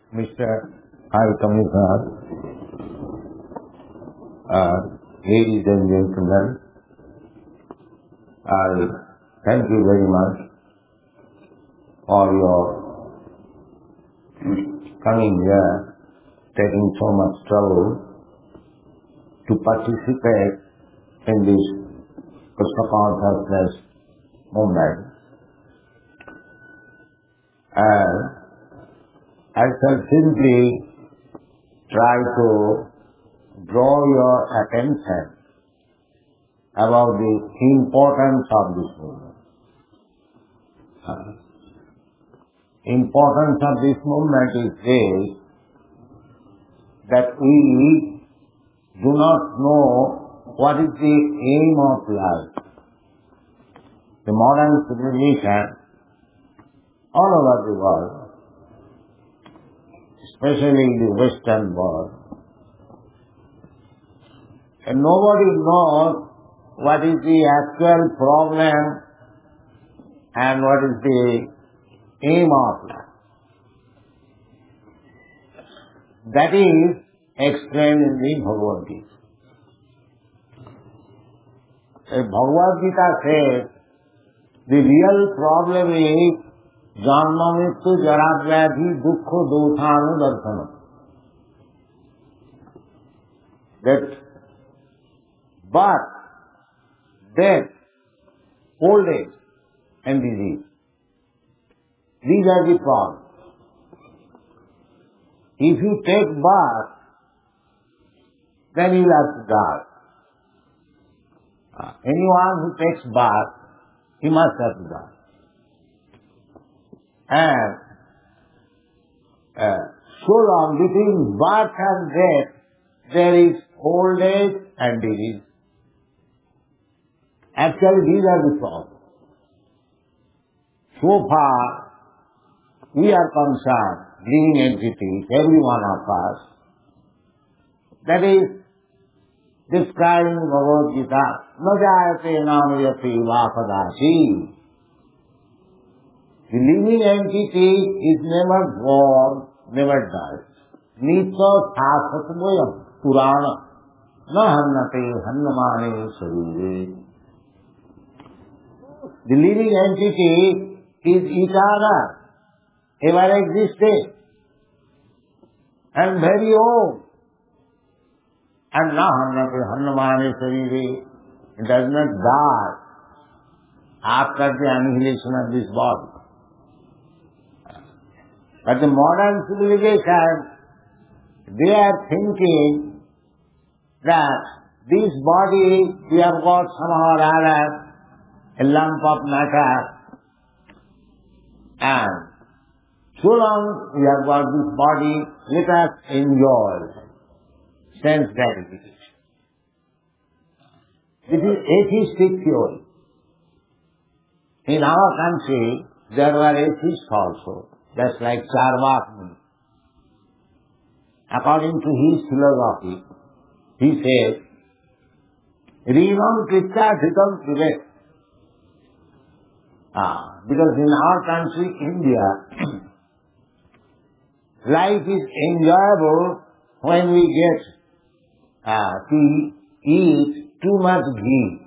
Mr. High Commissioner, ladies and gentlemen, I thank you very much for your coming here, taking so much trouble to participate in this Krishna consciousness movement. And I shall simply try to draw your attention about the importance of this movement. Importance of this movement is this, that we do not know what is the aim of life. The modern civilization all over the world, especially the Western world, and nobody knows what is the actual problem and what is the aim of life. That is explained in the Bhagavad Gita. The Bhagavad Gita says the real problem is janma mrityu jara vyadhi dukkha dothanu darsana. That birth, death, old age and disease. These are the problems. If you take birth, then you will have to die. Anyone who takes birth, he must have to die. And so long between birth and death, there is old age and disease. Actually, these are the problems. So far, we are concerned, living entities, every one of us, that is describing Bhagavad Gita, na jayate namayati vapadashi. The living entity is never born, never dies. Nitya sasatvoyam purana na hannate hannamane sarire. The living entity is eternal, ever existing, and very old. And na hannate hannamane sarire. It does not die after the annihilation of this body. But the modern civilization, they are thinking that this body, we have got somehow or other a lump of matter, and so long we have got this body, let us enjoy sense gratification. This is atheistic theory. In our country, there were atheists also, just like Charvak. According to his philosophy, he says, Rinam Kritta Dhitam Privet. Because in our country, India, life is enjoyable when we get to eat too much ghee.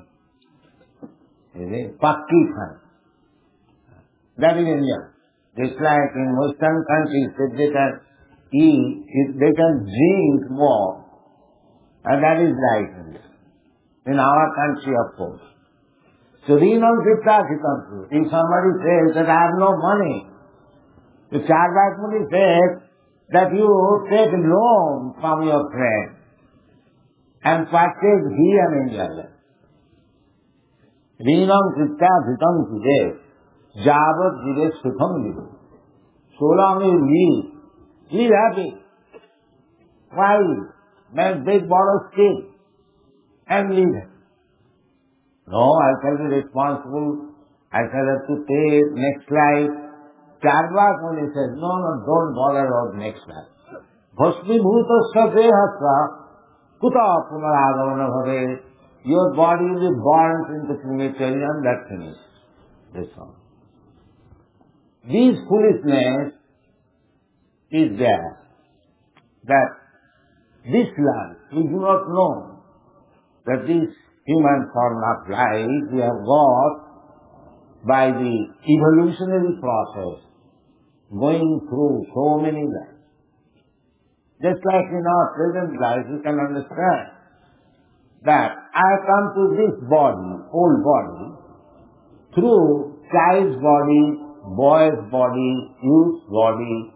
Pakki khan. That is India. Just like in Western countries, that they can eat, they can drink more. And that is right in our country, of course. So, Rinam Kritta Dhitam. If somebody says that I have no money, the Charvak Muni says that you take loan from your friend and purchase ghee and enjoy it. Rinam Kritta Dhitam Kide Javat Jire Sukham Lido. So long you live happy. Why? Make big bottle stick and live happy. No, I shall be responsible. I shall have to pay next life. Charvak Muni says, no, don't bother about next life. Bhasmi bhutasya dehasya kuta punaragavana bhave. Your body will be burnt into crematory and that finishes. That's all. These foolishness is there that this life, we do not know that this human form of life we have got by the evolutionary process going through so many lives. Just like in our present life, you can understand that I come to this body, old body, through child's body, boy's body, youth's body,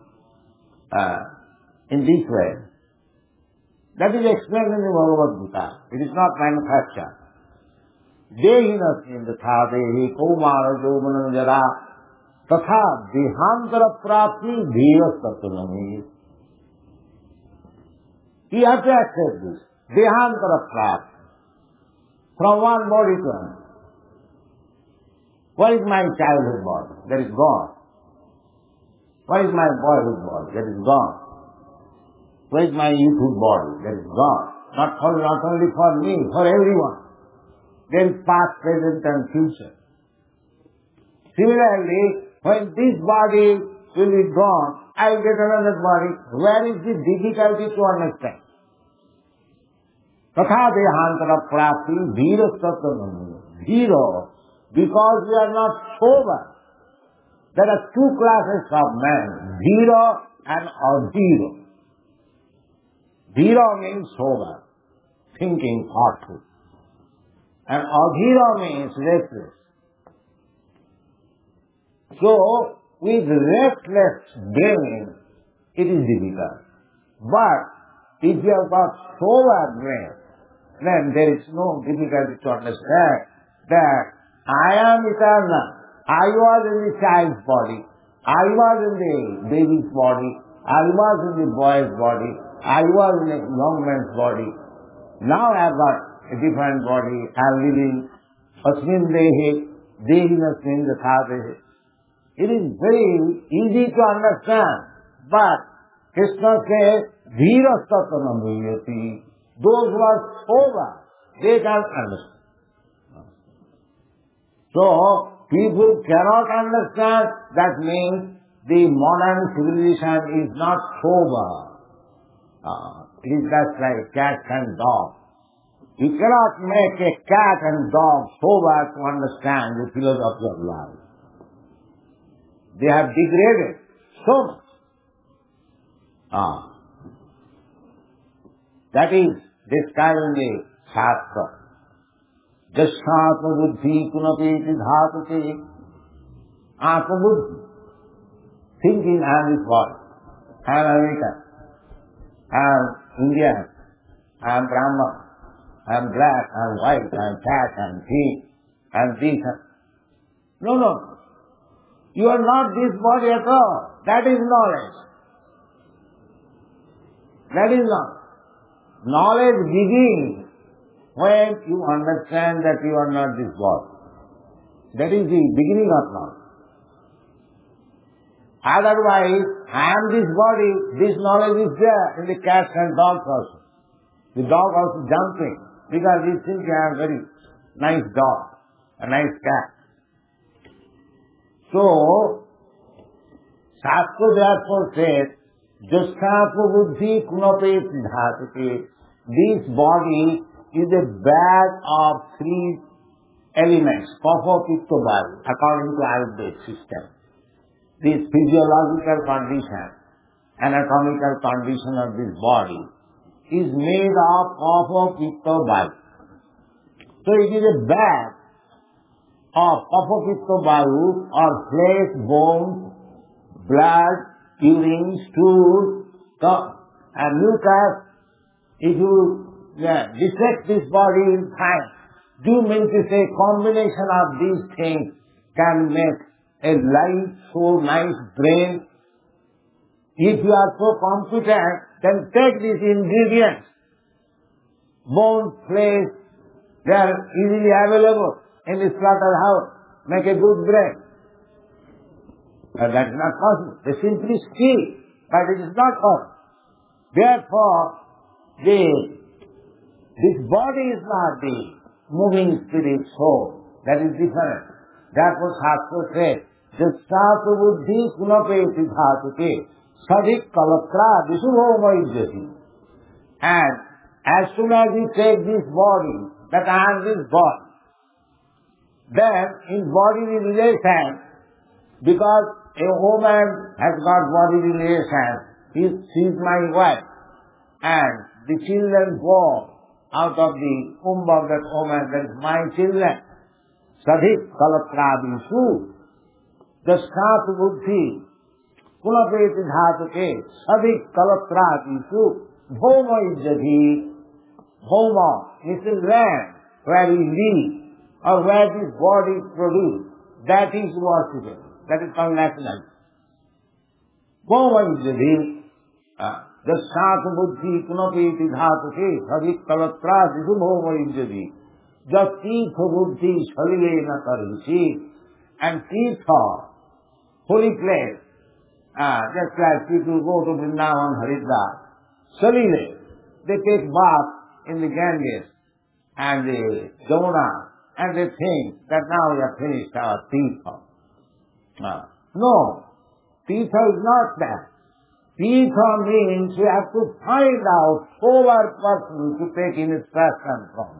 in this way. That is explained in the Bhagavad Gita. It is not manufactured. Dehinasmin tatha dehi kaumara jovana jara tatha dehantara prapti dheeras tattvanami. You have to accept this. Dehantara prapti. From one body to another. What is my childhood body? That is gone. What is my boyhood body? That is gone. Where is my youthhood body? That is gone. Not only for me, for everyone. There is past, present and future. Similarly, when this body will be gone, I will get another body. Where is the difficulty to understand? Tatha dehantara prapti dheeras tattvanami. Zero. Because we are not sober. There are two classes of men, zero and azero. Zero means sober, thinking, thoughtful. And azero means restless. So, with restless brain, it is difficult. But, if you have got sober brain, then there is no difficulty to understand that I am eternal. I was in the child's body. I was in the baby's body. I was in the boy's body. I was in a young man's body. Now I have got a different body. I am living asmin dehe, dehinasmin tatha dehe. It is very easy to understand. But Krishna says, dheeras tattvanami. Those who are sober, they can understand. So, people cannot understand, that means the modern civilization is not sober. It is just like cat and dog. You cannot make a cat and dog sober to understand the philosophy of life. They have degraded so much. That is described in the Shastra. Jashatma buddhi kunapeti dhatute. Atma buddhi. Thinking I am this body. I am American. I am Indian. I am Brahman. I am black. I am white. I am fat. I am thin. I am this. No. You are not this body at all. That is knowledge. That is not. Knowledge begins when you understand that you are not this body. That is the beginning of knowledge. Otherwise, I am this body, this knowledge is there in the cats and dogs also. The dog also jumping because he thinks I am a very nice dog, a nice cat. So, Shastra therefore says, Jashatma buddhi kunapeti dhatute. This body is a bag of three elements, kapha, pitta, vata, according to Ayurvedic system. This physiological condition, anatomical condition of this body is made of kapha, pitta, vata. So it is a bag of kapha, pitta, vata, or flesh, bones, blood, urine, stool, and mucus. If you dissect this body in time, do mean to say combination of these things can make a light, so nice brain. If you are so competent, then take these ingredients. Bone, flesh, they are easily available in the slaughterhouse. Make a good brain. But that is not possible. They simply steal, but it is not possible. Therefore, this body is not the moving spirit soul. That is different. Therefore, Shastra says, Jashatma buddhi kunapeti dhatute. Sadhik kalatra visubhoma idyati. And as soon as he takes this body, that I am this body, then in bodily relation, because a woman has got bodily relation, she is my wife, and the children born out of the womb of that woman, that is my children. Sadhik kalatravisu, the sat buddhi, kunapeti dhatuke, sadhik kalatravisu, bhoma idyati. Bhoma is the land where we live, or where this body is produced. That is worshipped. That is called nationality. Bhoma idyati, the sat buddhi, kunapeti dhatuke, sadhik kalatravisu, bhoma idyati. The tirtha buddhi salile na karhichi. And tirtha, holy place, just like people go to Vrindavan, Haridwar, salile, they take bath in the Ganges and the Jamuna, and they think that now we have finished our tirtha. No, tirtha is not that. Tirtha means you have to find out sober person to take instruction from.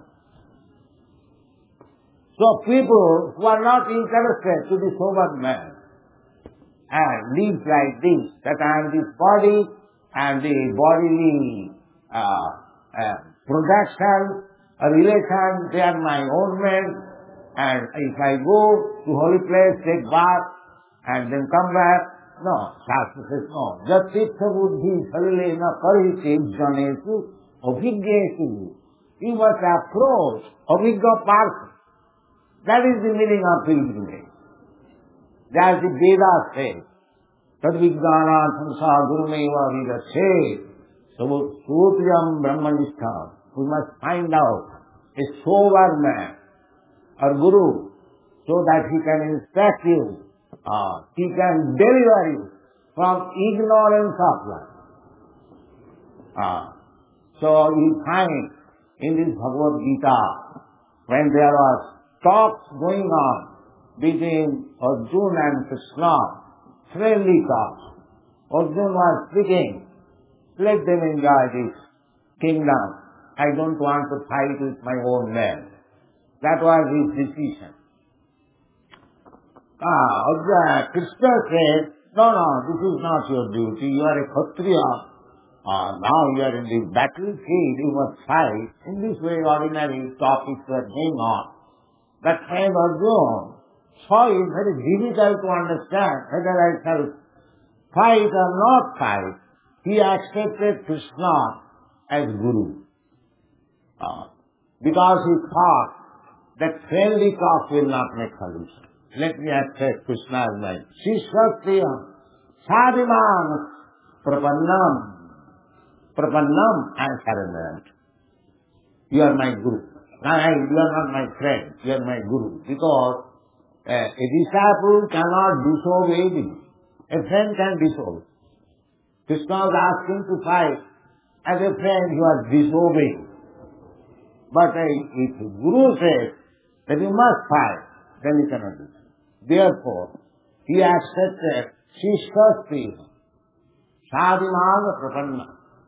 So people who are not interested to be sober man and live like this, that I am this body and the bodily production, relation, they are my own men, and if I go to holy place, take bath, and then come back, no, Shastra says no. Jatirtha buddhi salile na karhite janesu abhigyesu. You must approach abhigya person. That is the meaning of pilgrimage. As the Vedas say, tad vijnanatham sa gurumeva vidache, sutriyam brahmanistha. We must find out a sober man or guru so that he can instruct you, he can deliver you from ignorance of life. So you find in this Bhagavad Gita, when there was talks going on between Arjuna and Krishna, friendly talks. Arjuna was speaking, let them enjoy this kingdom. I don't want to fight with my own men. That was his decision. Krishna said, no, this is not your duty. You are a Kshatriya. Now you are in the battlefield, you must fight. In this way, ordinary topics were going on. That time Arjuna saw it very difficult to understand whether I shall fight or not fight. He accepted Krishna as Guru. Because he thought that friendly talk will not make solution. Let me accept Krishna as my Shishvatya Sadhiman Prapannam and Saranam. You are my Guru. You are not my friend, you are my Guru. Because a disciple cannot disobey me. A friend can disobey. Krishna was asking to fight. As a friend, you are disobeying. But if the Guru says that you must fight, then you cannot do it. Therefore, he accepted Shishvasti, Sadhimana Prapanna.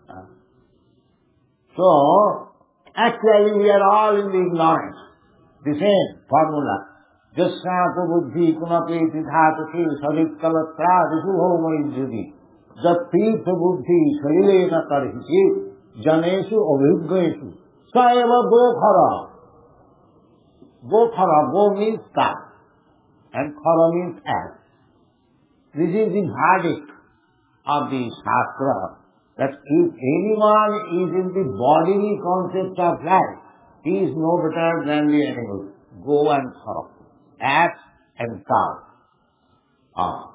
So, actually we are all in the ignorance. The same formula. Jasnata buddhi kunapeti dhatuki sadhik kalatra visubhoma idyati. Jatirtha buddhi salilena karhiti janesu abhigyesu. Saeva gokhara. Gokhara, go means cat, and khara means ass. This is the verdict of the Shastra, that if anyone is in the bodily concept of life, he is no better than the animals. Go and khara, ass and cow.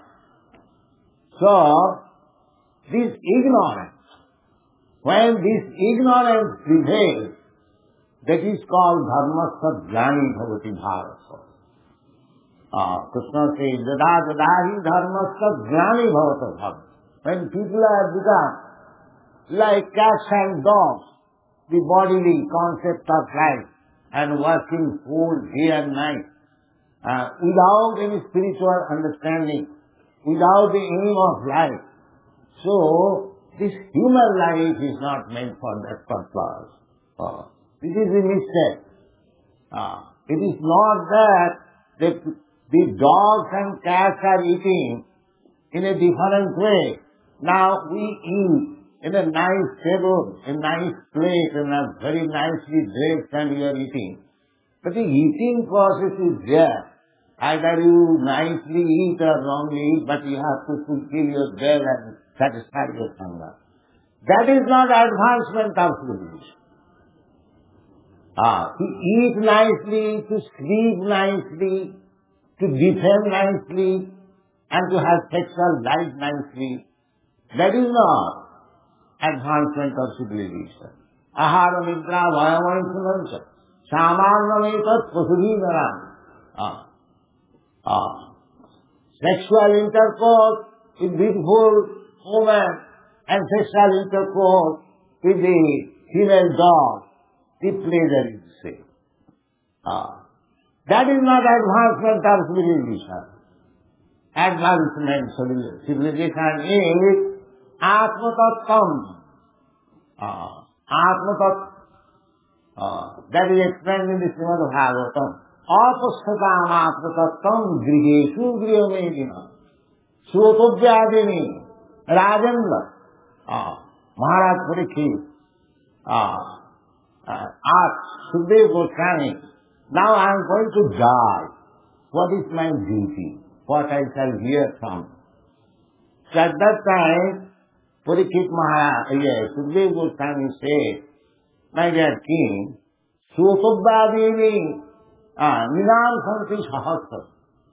So, this ignorance, when this ignorance prevails, that is called dharmasya jnani bhavati bharata. Krishna says, dada dadahi dharmasya jnani bhavata bhavata. When people have become like cats and dogs, the bodily concept of life, and working whole day and night, without any spiritual understanding, without the aim of life, So, this human life is not meant for that purpose. This is a mistake. It is not that the dogs and cats are eating in a different way. Now we eat in a nice table, a nice plate, and a very nicely dressed, and we are eating. But the eating process is there. Either you nicely eat or wrongly eat, but you have to fulfill your will and satisfy your hunger. That is not advancement of civilization. To eat nicely, to sleep nicely, to defend nicely, and to have sexual life nicely, that is not advancement of civilization. Ahara nidra vayavainsunancha samanyametat pasudhinaram. Sexual intercourse with beautiful woman and sexual intercourse with the female dog, the pleasure is the same. That is not advancement of civilization. Advancement of civilization is Atma-tattvam. That is explained in the Srimad Bhagavatam. Apasthatam atma-tattvam grigeshu grihomedina. Srotobhyadini. Rajendra. Maharaj Parikshit. Asked Sukadeva Goswami, now I am going to die. What is my duty? What I shall hear from? So at that time, Parikshit Maharaj, Sukadeva Goswami said, my dear king, Srotobhyadini Nidam Santi Sahasra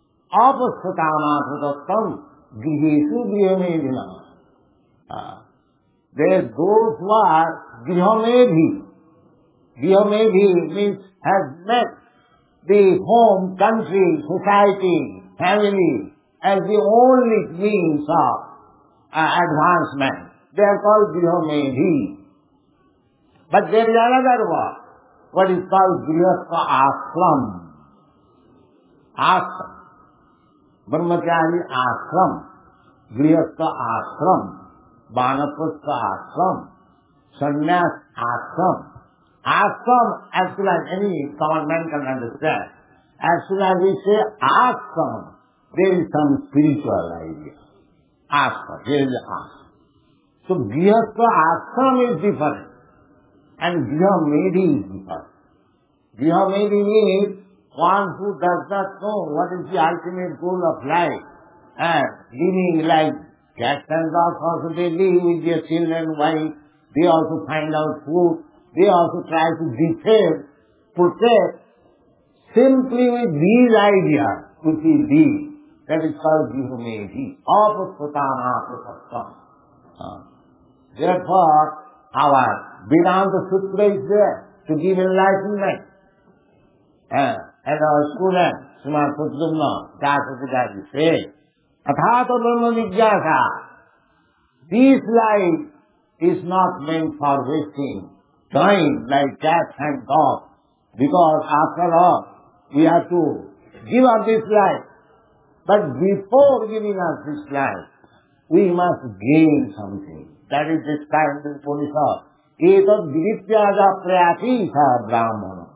Apasthatam Grihishu Grihomedina. There those who are Grihomedhi. Grihomedhi means have met the home, country, society, family as the only means of advancement. They are called Grihomedhi. But there is another word, what is called Grihastha Ashram. Ashram. Brahmachari Ashram. Grihastha Ashram. Vanaprastha Ashram. Sannyas Ashram. Ashram, as soon as any common man can understand, as soon as we say ashram, there is some spiritual idea. Ashram, there is ashram. So Grihastha Ashram is different. And Grihomedhi is different. Grihomedhi means one who does not know what is the ultimate goal of life. And living like cats and dogs also, they live with their children, wife. They also find out food. They also try to defend, protect, simply with these ideas, which is these. That is called Grihomedhi. Apasthatam atma-tattvam. Therefore, our Vedanta Sutra is there to give enlightenment. And our student, Srimad Pradyumna Dasasikaji says, Athata Brahma Vidyasa. This life is not meant for wasting time like cats and dogs. Because after all, we have to give up this life. But before giving up this life, we must gain something. That is described in Upanishad. Etad vidityaja prayati sa brahmana.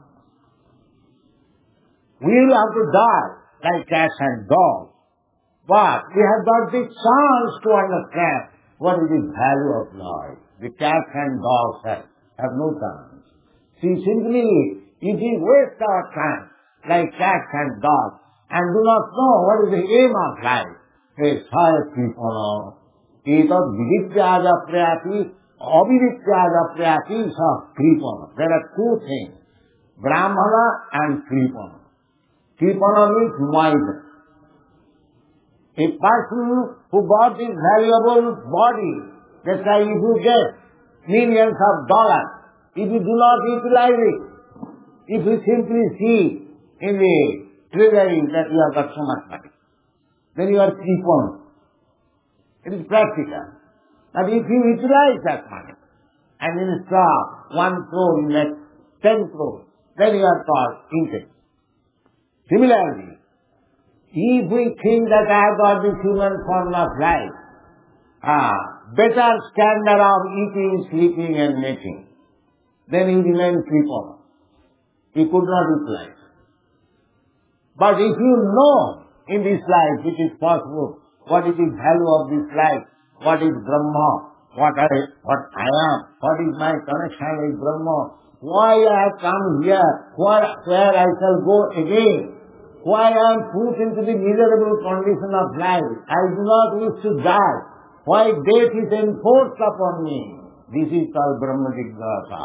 We will have to die like cats and dogs. But we have got the chance to understand what is the value of life. The cats and dogs have no chance. See, simply, if we waste our time like cats and dogs and do not know what is the aim of life, they try people. Etad vidityaja prayati, avidityaja prayati sa kripana. There are two things, brahmana and kripana. Kripana means miser. A person who got this valuable body, that's why if you get millions of dollars, if you do not utilize it, if you simply see in the treasury that you have got so much money, then you are kripana. It is practical. But if you utilize that money, and instead of 1 crore you make 10 crores, then you are called intelligent. Similarly, if we think that I have got this human form of life, better standard of eating, sleeping and mating. Then he remains crippled. He could not utilize. But if you know in this life which is possible, what is the value of this life, what is Brahma, what I am, what is my connection with Brahma, why I have come here, where I shall go again, why I am put into the miserable condition of life, I do not wish to die, why death is enforced upon me. This is called Brahma Jignasa.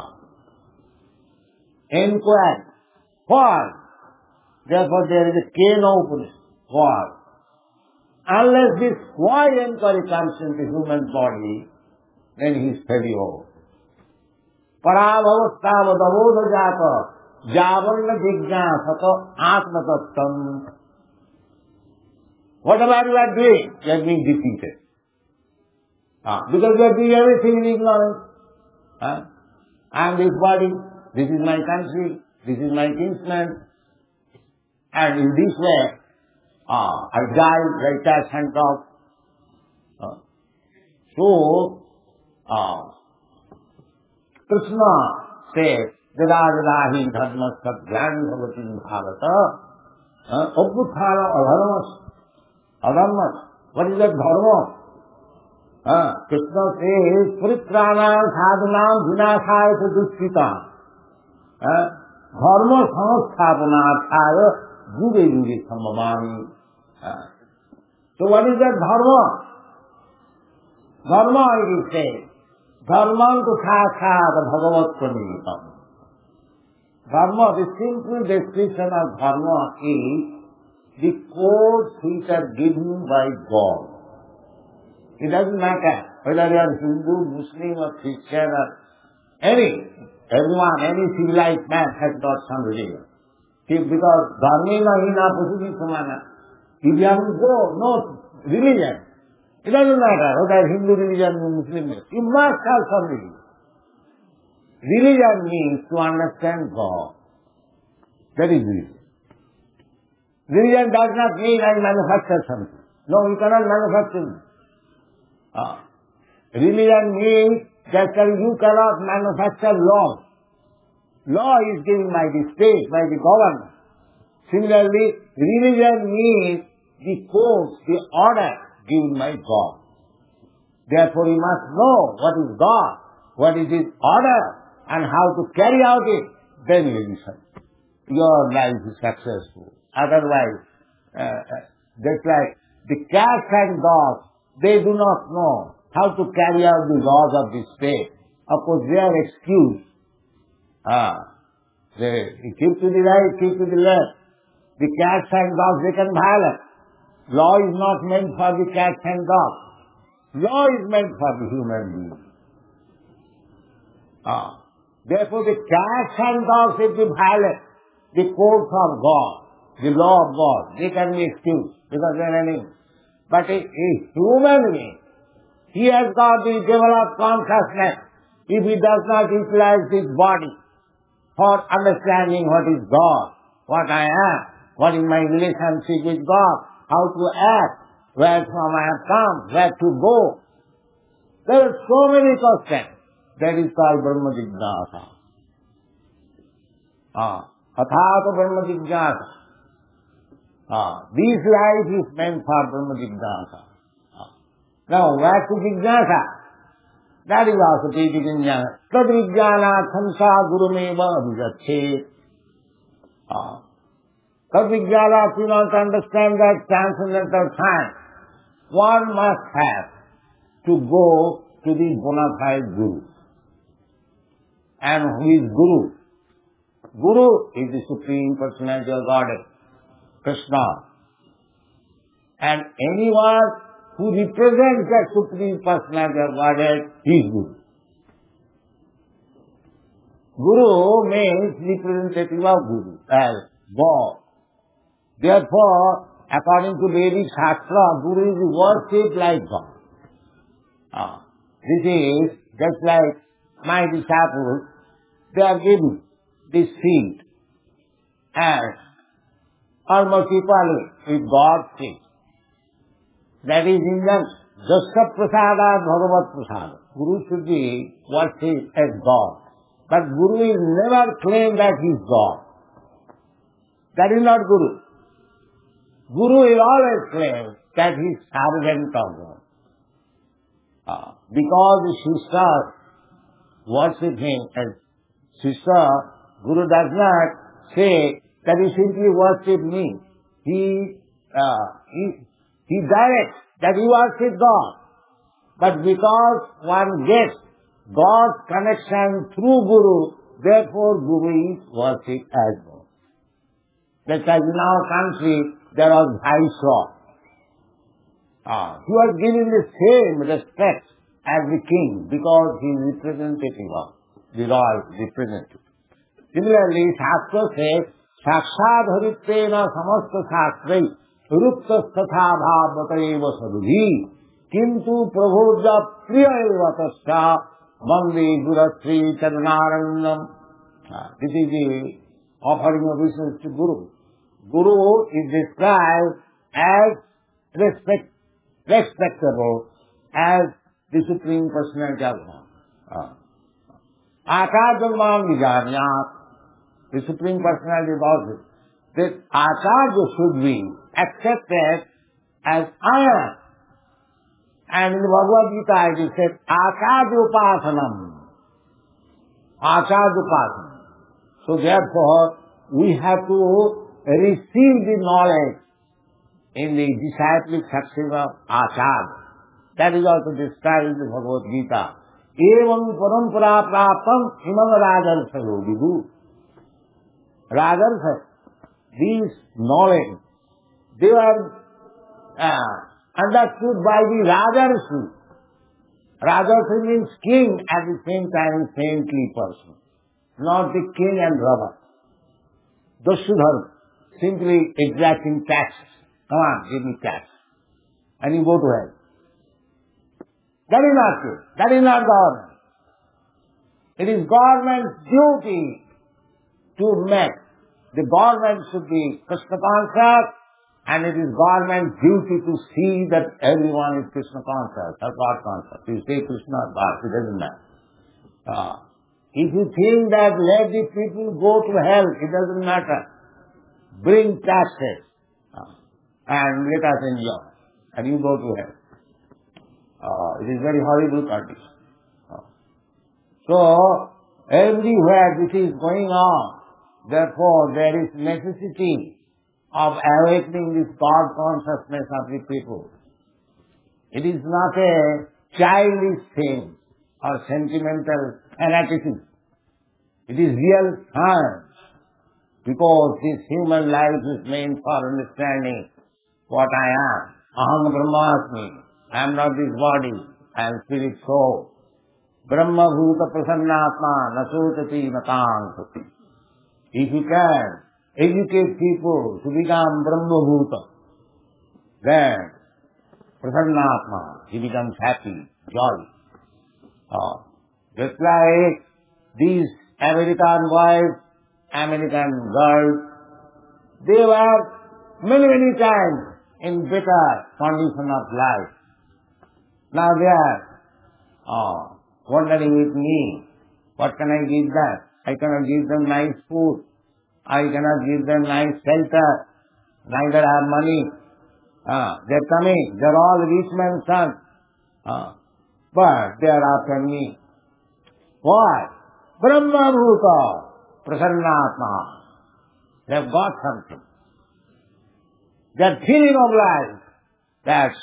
Inquiry. Why? Therefore there is a cane opening. Why? Unless this why inquiry comes into human body, then he is failure. Parabhavasthavadavodha jata javarna jignasata atmatattam. Whatever you are doing, you are being defeated. Because you are doing everything in ignorance. I am this body, this is my country, this is my kinsman, and in this way, I die like that and off. So, Krishna says, Vedāvedāhi dharmas sadhyāni bhavatim bhāvata. Abhuthāna adharmas. What is that dharma? Krishna says, Paritrānam sadhanam vināṣāya duṣkritam. Dharma samasthapanāthāya yuge yuge sambhavami. So what is that dharma? Dharma, it is said, dharmantu sākṣāt bhagavat pranītam. Dharma, the simple description of dharma is the codes which are given by God. It doesn't matter whether you are Hindu, Muslim or Christian or any civilized man has got some religion. Because dharmena hina pasudi samana. If you have no religion, it doesn't matter whether Hindu religion or Muslim religion. You must have some religion. Religion means to understand God. That is religion. Religion does not mean I manufacture something. No, you cannot manufacture it. Religion means that you cannot manufacture law. Law is given by the state, by the government. Similarly, religion means the codes, the order given by God. Therefore, you must know what is God, what is His order, and how to carry out it. Then your life is successful. Otherwise, just like the cats and dogs, they do not know how to carry out the laws of the state. Of course, they are excused. They keep to the right, keep to the left. The cats and dogs, they can violate. Law is not meant for the cats and dogs. Law is meant for the human being. Therefore, the cats and dogs, if they violate the codes of God, the law of God, they can be excused because they are animals. But a human being, he has got the developed consciousness. If he does not utilize his body for understanding what is God, what I am, what is my relationship with God, how to act, where from I have come, where to go. There are so many questions. That is called Brahma Jignasa. Athāta Brahma Jignasa. This life is meant for Brahma Jignasa. Now, where to Jignasa? That is also teaching in Jnana. Tad Vijnānatham sa gurumeva abhijachet. Tad Vijnāna, if you want to understand that transcendental science, one must have to go to the bona fide Guru. And who is Guru? Guru is the Supreme Personality of Godhead, Krishna. And anyone who represents that Supreme Personality of Godhead is Guru. Guru means representative of Guru, as God. Therefore, according to Vedic Shastra, Guru is worshipped like God. This is just like my disciples, they are given this seed and almost equally with God's seed. that is in the Dasya Prasada Bhagavat Prasada. Guru should be worshipped as God. But Guru will never claim that he is God. That is not Guru. Guru will always claim that he is servant of God. Because the sisters worship him as sister, Guru does not say that he simply worship me. He directs that you worship God. But because one gets God's connection through Guru, therefore Guru is worshipped as God. That's like in our country, there was Viceroy. He was given the same respect as the king because he is representative of the royal representative. Similarly, Shastra says, Sakshad Haritvena Samasta Shastrai Rupta Statha Bhavatayeva Sadhuhi Kintu Prabhodya Priya Evatasya Bande Gurasri Charanarandam. This is the offering of obeisance to Guru. Guru is described as respectable as the Supreme Personality of God. Acharya Vijayat, the Supreme Personality of God, that Acharya should be accepted as I am. And in the Bhagavad Gita it is said, Acharya Upasanam. Acharya Upasanam. So therefore, we have to receive the knowledge in the disciplic success of Acharya. That is also described in the Bhagavad Gita. Evam parampara praptam imam rajarsa yogidu. Rajarsa, these knowledge, they are understood by the Rajarsi. Rajarsi means king at the same time saintly person. Not the king and robber. Dasyudharma, simply exacting taxes. Come on, give me tax. And you go to hell. That is not true. That is not government. It is government's duty to make. The government should be Krishna conscious, and it is government's duty to see that everyone is Krishna conscious or God conscious. You say Krishna or God, it doesn't matter. If you think that let the people go to hell, it doesn't matter. Bring taxes and let us enjoy. And you go to hell. It is very horrible condition. So, everywhere this is going on, therefore there is necessity of awakening this God consciousness of the people. It is not a childish thing or sentimental fanaticism. It is real science, because this human life is meant for understanding what I am. Aham Brahmasmi. I am not this body, I am spirit soul. Brahma Bhuta Prasannatma Nasotati Natankati. If you can educate people to become Brahma Bhuta, then Prasannatma, he becomes happy, jolly. Just like these American boys, American girls, they were many times in better condition of life. Now they are wondering with me, what can I give them? I cannot give them nice food. I cannot give them nice shelter. Neither have money. They're coming. They're all rich men's sons. But they are after me. Why? Brahma Bhuta Prasannatma. They have got something. Their feeling of life, that's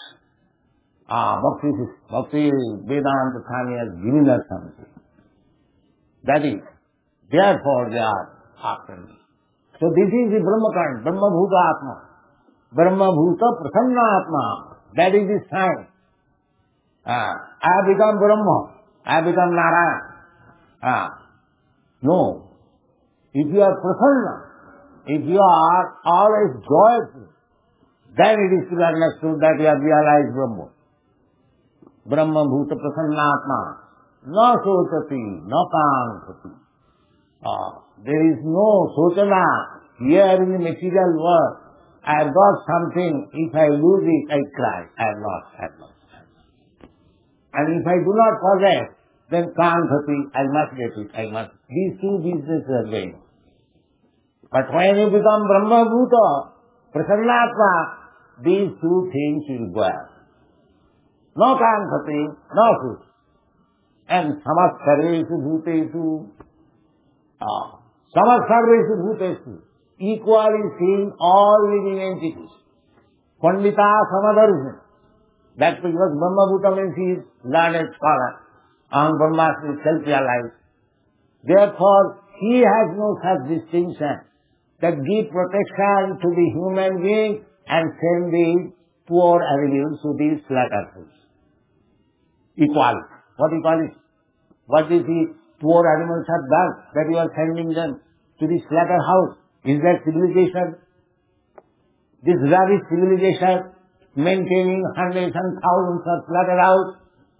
Bhakti Vedanta Swami has given us something. That is, therefore they are after me. So this is the Brahma kind, Brahma Bhuta Atma. Brahma Bhuta Prasanna Atma. That is the sign. I have become Brahma. I have become Narayana. No. If you are Prasanna, if you are always joyful, then it is to be understood that you have realized Brahma. Brahma Bhuta Prasannatma. No Sochati, no Kankati. There is no Sochana here in the material world. I have got something, if I lose it, I cry. I have lost, I have lost. And if I do not possess, then Kantati, I must get it, I must. These two businesses are going on. But when you become Brahma Bhuta, Prasannatma, these two things will go out. No Kantati, no food. And Samasarvesu Bhutesu, Samasarvesu Bhutesu, equally seeing all living entities. Pandita Samadarshana. That because Brahma Bhuta means he is learned scholar. Aham Brahmasmi is self-realized. Therefore, he has no such distinction that give protection to the human being and send the poor animals to these slaughterhouses. Equality. What do you call it? What is the poor animals have done that you are sending them to the slaughterhouse? Is that civilization? This rubbish civilization maintaining hundreds and thousands of slaughterhouses?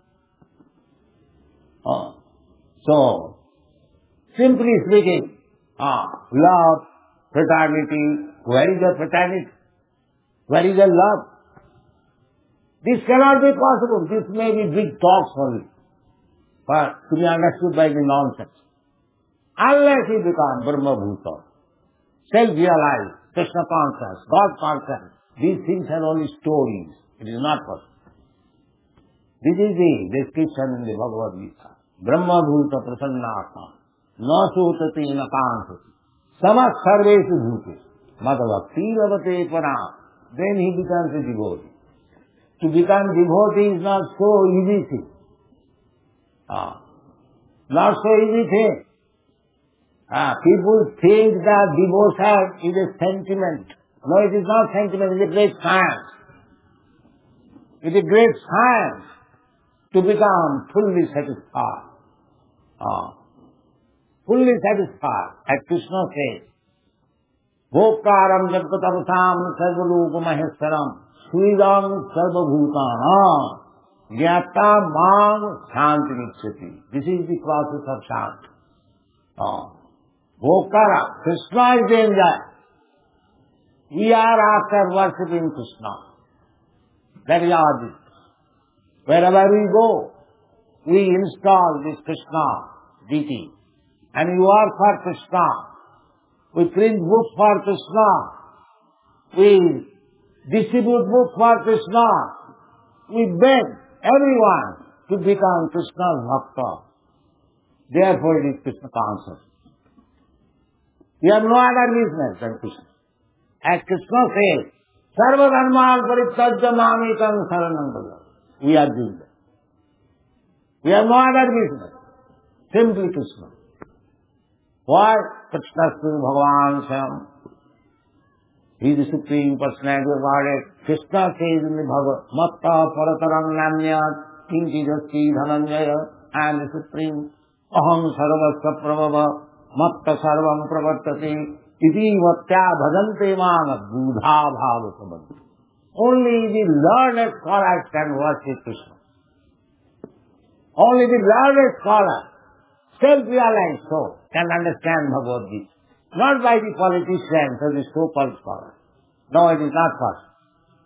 So, simply speaking, love, fraternity, where is the fraternity? Where is the love? This cannot be possible. This may be big talks only, but to be understood by the nonsense. Unless you become Brahma Bhuta, self-realized, Krishna conscious, God conscious, these things are only stories. It is not possible. This is the description in the Bhagavad Gita. Brahma Bhuta Prasannatma, na sotati na kansati, samas sarvesu bhutesu, madhavakti lavate param. Then he becomes a devotee. To become devotee is not so easy thing. Not so easy thing. People think that devotion is a sentiment. No, it is not sentiment, it is a great science. It is a great science to become fully satisfied. Fully satisfied. As Krishna says, Bhokkaram Jagatapatam Sarvaloka Maheswaram Sridam Sarvabhutanam Jnata Mam Shanti Nichati. This is the process of Shanti. Bhokara, Krishna is the enjoyer. We are after worshipping Krishna. That is our business. Wherever we go, we install this Krishna deity. And we work for Krishna. We print books for Krishna. We distribute books for Krishna. We beg everyone to become Krishna's bhakta. Therefore it is Krishna consciousness. We have no other business than Krishna. As Krishna says, Sarva dharman parityajya mamekam saranam vraja. We are doing that. We have no other business. Simply Krishna. Why? Krishna is Bhagavan Swayam. He is the Supreme Personality of Godhead. Krishna says in the Bhagavad, Matta parataram namnyat kinkidasti dhananjaya. I am the Supreme. Aham sarvasya prabhava. Matta sarvam pravartate. Iti vatya bhajante man buddha bhava sabandha. Only the learned scholars can worship Krishna. Only the learned scholar, self-realized soul, can understand Bhagavad Gita. Not by the politicians or the so-called scholars. No, it is not possible.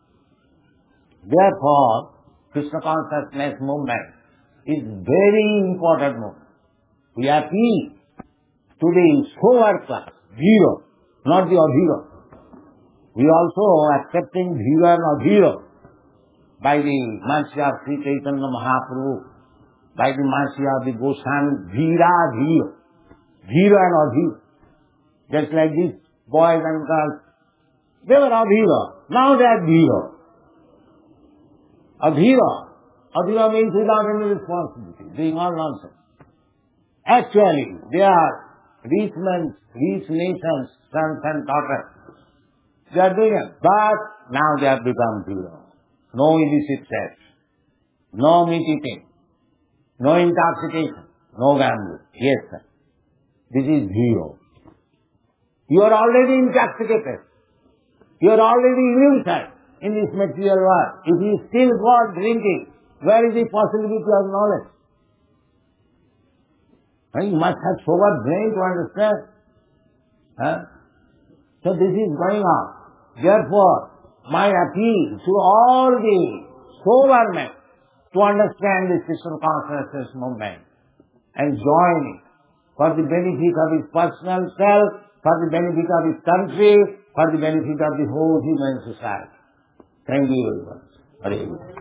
Therefore, Krishna consciousness movement is very important movement. We appeal to the sober class, zero, not the adhira. We also accepting dhira and adhira by the mercy of Sri Chaitanya Mahaprabhu, by the mercy of the Goswami, dhira, dhira, dhira and adhira. Just like these boys and girls, they were adhira, now they are dhira. Adhira, adhira means without any responsibility, doing all nonsense. Actually, they are rich men, rich nations, sons and daughters. They are doing it. But now they have become zero. No illicit sex, no meat eating, no intoxication, no gambling. Yes, sir. This is zero. You are already intoxicated. You are already illusioned in this material world. If you still go on drinking, where is the possibility of knowledge? You must have sober brain to understand. So this is going on. Therefore, my appeal to all the sober men to understand the Krishna consciousness movement and join it for the benefit of his personal self, for the benefit of his country, for the benefit of the whole human society. Thank you very much. Hare Krishna.